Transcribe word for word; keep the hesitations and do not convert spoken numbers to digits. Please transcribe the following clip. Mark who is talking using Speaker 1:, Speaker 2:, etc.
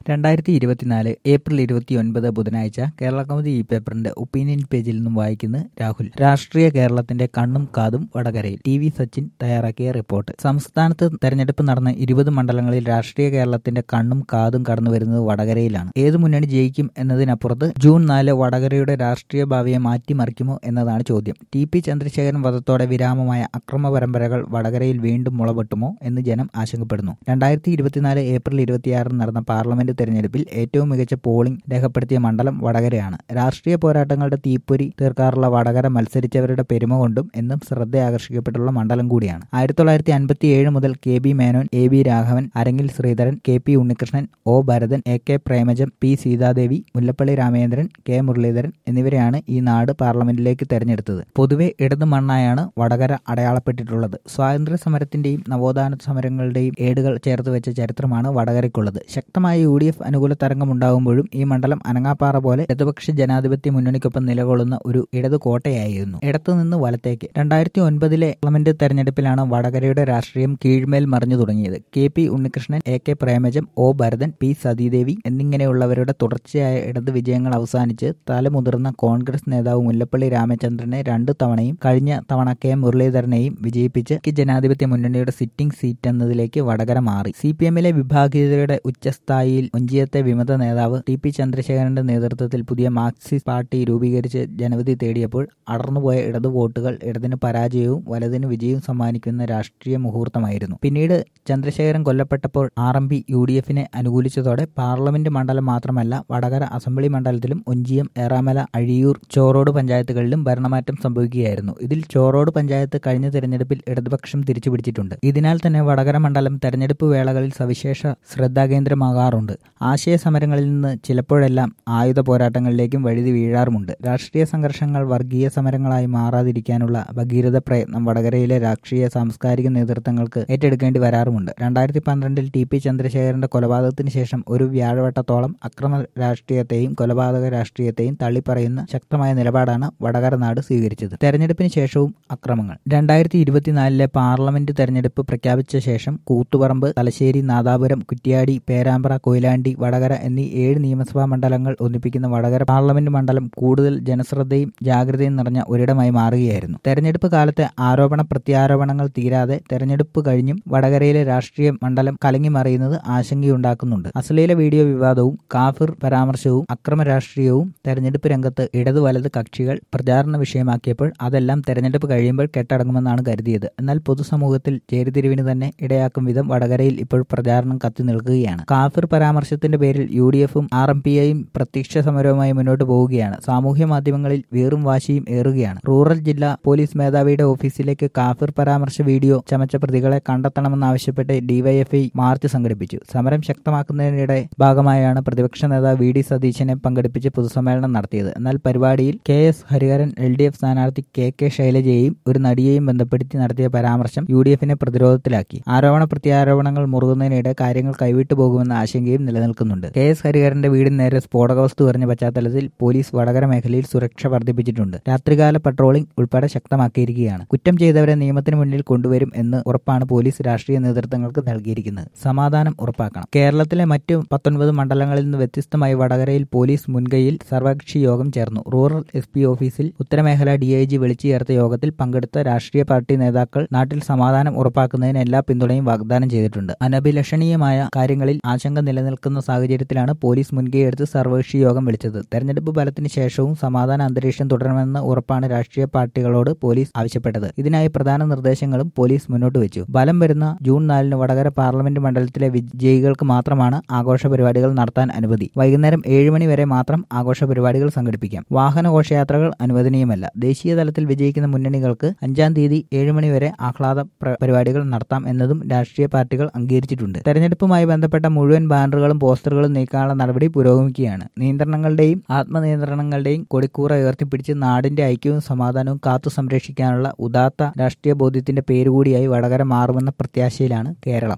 Speaker 1: രണ്ടായിരത്തി ഇരുപത്തിനാല് ഏപ്രിൽ ഇരുപത്തിയൊൻപത് ബുധനാഴ്ച കേരളകൗമുദി ഈ പേപ്പറിന്റെ ഒപ്പീനിയൻ പേജിൽ നിന്നും വായിക്കുന്ന രാഹുൽ. രാഷ്ട്രീയ കേരളത്തിന്റെ കണ്ണും കാതും വടകരയിൽ. ടി വി സച്ചിൻ തയ്യാറാക്കിയ റിപ്പോർട്ട്. സംസ്ഥാനത്ത് തെരഞ്ഞെടുപ്പ് നടന്ന ഇരുപത് മണ്ഡലങ്ങളിൽ രാഷ്ട്രീയ കേരളത്തിന്റെ കണ്ണും കാതും കടന്നുവരുന്നത് വടകരയിലാണ്. ഏതു മുന്നണി ജയിക്കും എന്നതിനപ്പുറത്ത് ജൂൺ നാല് വടകരയുടെ രാഷ്ട്രീയ ഭാവിയെ മാറ്റിമറിക്കുമോ എന്നതാണ് ചോദ്യം. ടി പി ചന്ദ്രശേഖരൻ വധത്തോടെ വിരാമമായ അക്രമ പരമ്പരകൾ വടകരയിൽ വീണ്ടും മുളപൊട്ടുമോ എന്ന് ജനം ആശങ്കപ്പെടുന്നു. രണ്ടായിരത്തി ഇരുപത്തിനാല് ഏപ്രിൽ ഇരുപത്തിയാറിന് നടന്ന പാർലമെന്റ് തെരഞ്ഞെടുപ്പിൽ ഏറ്റവും മികച്ച പോളിംഗ് രേഖപ്പെടുത്തിയ മണ്ഡലം വടകരയാണ്. രാഷ്ട്രീയ പോരാട്ടങ്ങളുടെ തീപ്പൊരി തീർക്കാറുള്ള വടകര മത്സരിച്ചവരുടെ പെരുമ കൊണ്ടും എന്നും ശ്രദ്ധ ആകർഷിക്കപ്പെട്ടുള്ള മണ്ഡലം കൂടിയാണ്. ആയിരത്തി തൊള്ളായിരത്തി അൻപത്തി ഏഴ് മുതൽ K B Menon, A B Raghavan, Arangil Sreedharan, K P Unnikrishnan, O Bharathan, A K Premajam, P Sathidevi, Mullappally Ramachandran, K Muraleedharan എന്നിവരെയാണ് ഈ നാട് പാർലമെന്റിലേക്ക് തെരഞ്ഞെടുത്തത്. പൊതുവെ ഇടതു മണ്ണായാണ് വടകര അടയാളപ്പെട്ടിട്ടുള്ളത്. സ്വാതന്ത്ര്യ സമരത്തിന്റെയും നവോത്ഥാന സമരങ്ങളുടെയും ഏടുകൾ ചേർത്ത് വെച്ച ചരിത്രമാണ് വടകരയ്ക്കുള്ളത്. ശക്തമായ യു ഡി എഫ് അനുകൂല തരംഗമുണ്ടാകുമ്പോഴും ഈ മണ്ഡലം അനങ്ങാപ്പാറ പോലെ ഇടതുപക്ഷ ജനാധിപത്യ മുന്നണിക്കൊപ്പം നിലകൊള്ളുന്ന ഒരു ഇടതു കോട്ടയായിരുന്നു. ഇടത്തുനിന്ന് വലത്തേക്ക്. രണ്ടായിരത്തി ഒൻപതിലെ പാർലമെന്റ് തെരഞ്ഞെടുപ്പിലാണ് വടകരയുടെ രാഷ്ട്രീയം കീഴ്മേൽ മറിഞ്ഞു തുടങ്ങിയത്. K P Unnikrishnan, A K Premajam, O Bharathan, P Sathidevi എന്നിങ്ങനെയുള്ളവരുടെ തുടർച്ചയായ ഇടത് വിജയങ്ങൾ അവസാനിച്ച് തലമുതിർന്ന കോൺഗ്രസ് നേതാവ് മുല്ലപ്പള്ളി രാമചന്ദ്രനെ രണ്ടു തവണയും കഴിഞ്ഞ തവണ കെ മുരളീധരനെയും വിജയിപ്പിച്ച് ജനാധിപത്യ മുന്നണിയുടെ സിറ്റിംഗ് സീറ്റ് എന്നതിലേക്ക് വടകര മാറി. സി പി എമ്മിലെ വിഭാഗീയതയുടെ ഉച്ചസ്ഥായിയിൽ ഒഞ്ചിയത്തെ വിമത നേതാവ് ടി പി ചന്ദ്രശേഖരന്റെ നേതൃത്വത്തിൽ പുതിയ മാർക്സിസ്റ്റ് പാർട്ടി രൂപീകരിച്ച് ജനവിധി തേടിയപ്പോൾ അടർന്നുപോയ ഇടതു വോട്ടുകൾ ഇടതിന് പരാജയവും വലതിന് വിജയവും സമ്മാനിക്കുന്ന രാഷ്ട്രീയ മുഹൂർത്തമായിരുന്നു. പിന്നീട് ചന്ദ്രശേഖരൻ കൊല്ലപ്പെട്ടപ്പോൾ R M P U D എഫിനെ അനുകൂലിച്ചതോടെ പാർലമെന്റ് മണ്ഡലം മാത്രമല്ല വടകര അസംബ്ലി മണ്ഡലത്തിലും ഒഞ്ചിയം, ഏറാമല, അഴിയൂർ, ചോറോട് പഞ്ചായത്തുകളിലും ഭരണമാറ്റം സംഭവിക്കുകയായിരുന്നു. ഇതിൽ ചോറോട് പഞ്ചായത്ത് കഴിഞ്ഞ തെരഞ്ഞെടുപ്പിൽ ഇടതുപക്ഷം തിരിച്ചുപിടിച്ചിട്ടുണ്ട്. ഇതിനാൽ തന്നെ വടകര മണ്ഡലം തെരഞ്ഞെടുപ്പ് വേളകളിൽ സവിശേഷ ശ്രദ്ധാകേന്ദ്രമാകാറുണ്ട്. ആശയ സമരങ്ങളിൽ നിന്ന് ചിലപ്പോഴെല്ലാം ആയുധ പോരാട്ടങ്ങളിലേക്കും വഴുതി വീഴാറുമുണ്ട്. രാഷ്ട്രീയ സംഘർഷങ്ങൾ വർഗീയ സമരങ്ങളായി മാറാതിരിക്കാനുള്ള ഭഗീരഥ പ്രയത്നം വടകരയിലെ രാഷ്ട്രീയ സാംസ്കാരിക നേതൃത്വങ്ങൾക്ക് ഏറ്റെടുക്കേണ്ടി വരാറുമുണ്ട്. രണ്ടായിരത്തി പന്ത്രണ്ടിൽ ടി പി ചന്ദ്രശേഖരന്റെ കൊലപാതകത്തിന് ശേഷം ഒരു വ്യാഴവട്ടത്തോളം അക്രമ രാഷ്ട്രീയത്തെയും കൊലപാതക രാഷ്ട്രീയത്തെയും തള്ളിപ്പറയുന്ന ശക്തമായ നിലപാടാണ് വടകര നാട് സ്വീകരിച്ചത്. തെരഞ്ഞെടുപ്പിന് ശേഷവും അക്രമങ്ങൾ. രണ്ടായിരത്തി ഇരുപത്തിനാലിലെ പാർലമെന്റ് തെരഞ്ഞെടുപ്പ് പ്രഖ്യാപിച്ച ശേഷം കൂത്തുപറമ്പ്, തലശ്ശേരി, നാദാപുരം, കുറ്റ്യാടി, പേരാമ്പ്ര, കൊയിലാണ്ടി, വടകര എന്നീ ഏഴ് നിയമസഭാ മണ്ഡലങ്ങൾ ഒന്നിപ്പിക്കുന്ന വടകര പാർലമെന്റ് മണ്ഡലം കൂടുതൽ ജനശ്രദ്ധയും ജാഗ്രതയും നിറഞ്ഞ ഒരിടമായി മാറുകയായിരുന്നു. തെരഞ്ഞെടുപ്പ് കാലത്തെ ആരോപണ പ്രത്യാരോപണങ്ങൾ തീരാതെ തെരഞ്ഞെടുപ്പ് കഴിഞ്ഞും വടകരയിലെ രാഷ്ട്രീയ മണ്ഡലം കലങ്ങിമറിയുന്നത് ആശങ്കയുണ്ടാക്കുന്നുണ്ട്. അശ്ലീല വീഡിയോ വിവാദവും കാഫിർ പരാമർശവും അക്രമ രാഷ്ട്രീയവും തെരഞ്ഞെടുപ്പ് രംഗത്ത് ഇടതു വലത് കക്ഷികൾ പ്രചാരണ വിഷയമാക്കിയപ്പോൾ അതെല്ലാം തെരഞ്ഞെടുപ്പ് കഴിയുമ്പോൾ കെട്ടടങ്ങുമെന്നാണ് കരുതിയത്. എന്നാൽ പൊതുസമൂഹത്തിൽ ചേരിതിരിവിന് തന്നെ ഇടയാക്കും വിധം വടകരയിൽ ഇപ്പോൾ പ്രചാരണം കത്തി നിൽക്കുകയാണ്. കാഫിർ പരാമർശത്തിന്റെ പേരിൽ യു ഡി എഫും ആർ എം പി ഐയും പ്രത്യക്ഷ സമരവുമായി മുന്നോട്ട് പോവുകയാണ്. സാമൂഹ്യ മാധ്യമങ്ങളിൽ വീറും വാശിയും ഏറുകയാണ്. റൂറൽ ജില്ലാ പോലീസ് മേധാവിയുടെ ഓഫീസിലേക്ക് കാഫിർ പരാമർശ വീഡിയോ ചമച്ച പ്രതികളെ കണ്ടെത്തണമെന്നാവശ്യപ്പെട്ട് ഡിവൈഎഫ്ഐ മാർച്ച് സംഘടിപ്പിച്ചു. സമരം ശക്തമാക്കുന്നതിനിടെ ഭാഗമായാണ് പ്രതിപക്ഷ നേതാവ് വി ഡി സതീശനെ പങ്കെടുപ്പിച്ച് പൊതുസമ്മേളനം നടത്തിയത്. എന്നാൽ പരിപാടിയിൽ K S Hariharan, L D F സ്ഥാനാർത്ഥി കെ കെ ശൈലജയെയും ഒരു നടിയെയും ബന്ധപ്പെടുത്തി നടത്തിയ പരാമർശം യു ഡി എഫിനെ പ്രതിരോധത്തിലാക്കി. ആരോപണ പ്രത്യാരോപണങ്ങൾ മുറുകുന്നതിനിടെ കാര്യങ്ങൾ കൈവിട്ടു പോകുമെന്ന ആശങ്കയും നിലനിൽക്കുന്നുണ്ട്. കെ എസ് ഹരിഹരന്റെ വീടിന് നേരെ സ്ഫോടക വസ്തു എറിഞ്ഞ പശ്ചാത്തലത്തിൽ പോലീസ് വടകര മേഖലയിൽ സുരക്ഷ വർദ്ധിപ്പിച്ചിട്ടുണ്ട്. രാത്രികാല പട്രോളിംഗ് ഉൾപ്പെടെ ശക്തമാക്കിയിരിക്കുകയാണ്. കുറ്റം ചെയ്തവരെ നിയമത്തിന് മുന്നിൽ കൊണ്ടുവരും എന്ന് ഉറപ്പാണ് പോലീസ് രാഷ്ട്രീയ നേതൃത്വങ്ങൾക്ക് നൽകിയിരിക്കുന്നത്. സമാധാനം ഉറപ്പാക്കണം. കേരളത്തിലെ മറ്റു പത്തൊൻപത് മണ്ഡലങ്ങളിൽ നിന്ന് വ്യത്യസ്തമായി വടകരയിൽ പോലീസ് മുൻകൈയിൽ സർവകക്ഷി യോഗം ചേർന്നു. റൂറൽ എസ് പി ഓഫീസിൽ ഉത്തരമേഖല ഡി ഐ ജി വിളിച്ചു ചേർത്ത യോഗത്തിൽ പങ്കെടുത്ത രാഷ്ട്രീയ പാർട്ടി നേതാക്കൾ നാട്ടിൽ സമാധാനം ഉറപ്പാക്കുന്നതിന് എല്ലാ പിന്തുണയും വാഗ്ദാനം ചെയ്തിട്ടുണ്ട്. അനഭിലഷണീയമായ കാര്യങ്ങളിൽ ആശങ്ക നിലനിൽക്കുന്ന സാഹചര്യത്തിലാണ് പോലീസ് മുൻകൈയെടുത്ത് സർവകക്ഷി യോഗം വിളിച്ചത്. തെരഞ്ഞെടുപ്പ് ഫലത്തിന് ശേഷവും സമാധാന അന്തരീക്ഷം തുടരണമെന്ന ഉറപ്പാണ് രാഷ്ട്രീയ പാർട്ടികളോട് പോലീസ് ആവശ്യപ്പെട്ടത്. ഇതിനായി പ്രധാന നിർദ്ദേശങ്ങളും പോലീസ് മുന്നോട്ട് വെച്ചു. ഫലം വരുന്ന ജൂൺ നാലിന് വടകര പാർലമെന്റ് മണ്ഡലത്തിലെ വിജയികൾക്ക് മാത്രമാണ് ആഘോഷ പരിപാടികൾ നടത്താൻ അനുമതി. വൈകുന്നേരം ഏഴ് മണി വരെ മാത്രം ആഘോഷ പരിപാടികൾ സംഘടിപ്പിക്കാം. വാഹന ഘോഷയാത്രകൾ അനുവദനീയമല്ല. ദേശീയ തലത്തിൽ വിജയിക്കുന്ന മുന്നണികൾക്ക് അഞ്ചാം തീയതി ഏഴ് മണി വരെ ആഹ്ലാദ പരിപാടികൾ നടത്താം എന്നതും രാഷ്ട്രീയ പാർട്ടികൾ അംഗീകരിച്ചിട്ടുണ്ട്. തെരഞ്ഞെടുപ്പുമായി ബന്ധപ്പെട്ട മുഴുവൻ ബാനറുകളും പോസ്റ്ററുകളും നീക്കാനുള്ള നടപടി പുരോഗമിക്കുകയാണ്. നിയന്ത്രണങ്ങളുടെയും ആത്മനിയന്ത്രണങ്ങളുടെയും കൊടിക്കൂറ ഉയർത്തിപ്പിടിച്ച് നാടിന്റെ ഐക്യവും സമാധാനവും കാത്തു സംരക്ഷിക്കാനുള്ള ഉദാത്ത രാഷ്ട്രീയ ബോധ്യത്തിന്റെ പേരുകൂടിയായി വടകര മാറുമെന്ന പ്രത്യാശയിലാണ് കേരളം.